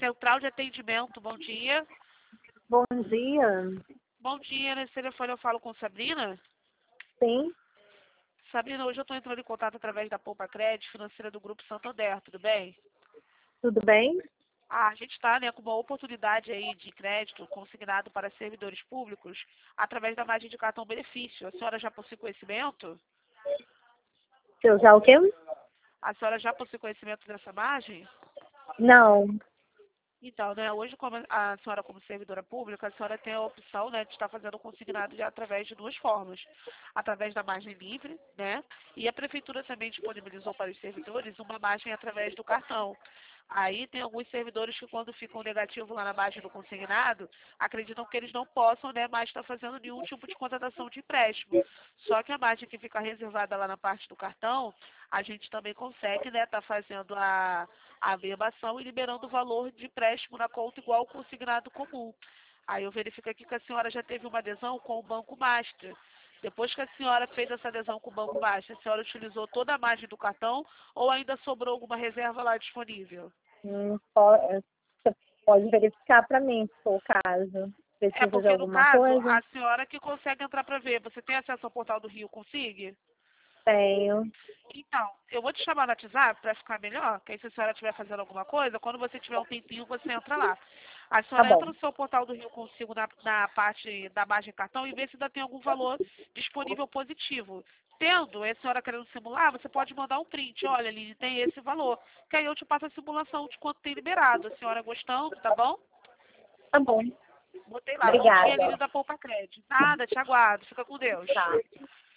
Central de Atendimento, bom dia. Bom dia. Bom dia, nesse telefone eu falo com Sabrina. Sim, Sabrina, hoje eu estou entrando em contato através da Poupa Crédito Financeira do Grupo Santander, tudo bem? tudo bem? A gente está, né, com uma oportunidade aí de crédito consignado para servidores públicos através da margem de cartão benefício. A senhora já possui conhecimento? Se eu já o quê? A senhora já possui conhecimento dessa margem? Não. Então, né, hoje, como a senhora como servidora pública, a senhora tem a opção, né, de estar fazendo o consignado através de duas formas. Através da margem livre, né, e a prefeitura também disponibilizou para os servidores uma margem através do cartão. Aí tem alguns servidores que quando ficam negativos lá na margem do consignado, acreditam que eles não possam, né, mais estar fazendo nenhum tipo de contratação de empréstimo. Só que a margem que fica reservada lá na parte do cartão, a gente também consegue, né, estar fazendo a verbação e liberando o valor de empréstimo na conta igual ao consignado comum. Aí eu verifico aqui que a senhora já teve uma adesão com o Banco Master. Depois que a senhora fez essa adesão com o Banco Master, a senhora utilizou toda a margem do cartão ou ainda sobrou alguma reserva lá disponível? Você pode verificar para mim, se for o caso. É Precisa de porque, no alguma caso, coisa? a senhora que consegue entrar para ver. Você tem acesso ao portal do Rio, consiga? Tenho. Então, eu vou te chamar no WhatsApp para ficar melhor, que aí se a senhora estiver fazendo alguma coisa, quando você tiver um tempinho, você entra lá. A Tá senhora entra bom. no seu portal do Rio Consigo na parte da margem cartão e vê se ainda tem algum valor disponível positivo. Tendo, a senhora querendo simular, você pode mandar um print. Olha, Aline, tem esse valor. Que aí eu te passo a simulação de quanto tem liberado. A senhora gostando, tá bom? Tá bom. Botei lá. Bom dia, Aline Obrigada. da Poupa Crédito. Nada, te aguardo. Fica com Deus. Tá.